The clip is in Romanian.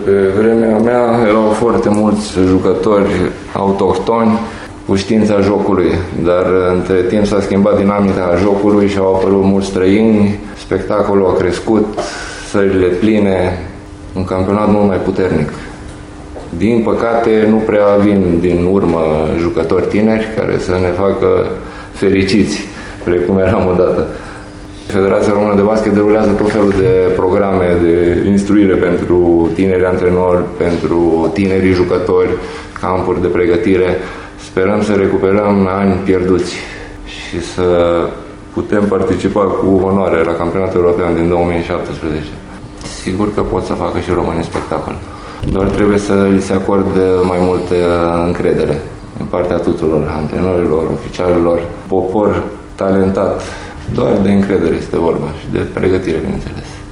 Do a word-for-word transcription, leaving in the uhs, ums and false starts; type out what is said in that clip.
Pe vremea mea erau foarte mulți jucători autohtoni cu știința jocului, dar între timp s-a schimbat dinamica jocului și au apărut mulți străini, spectacolul a crescut, sările pline, un campionat mult mai puternic. Din păcate, nu prea vin din urmă jucători tineri care să ne facă fericiți, precum eram odată. Federația Română de Basket derulează tot felul de programe de instruire pentru tineri antrenori, pentru tinerii jucători, campuri de pregătire. Sperăm să recuperăm ani pierduți și să putem participa cu onoare la campionatul european din două mii șaptesprezece. Sigur că pot să facă și românii spectacol. Doar trebuie să li se acorde mai multă încredere în partea tuturor, antrenorilor, oficialilor, popor talentat. Doar de încredere este vorba și de pregătire, bineînțeles.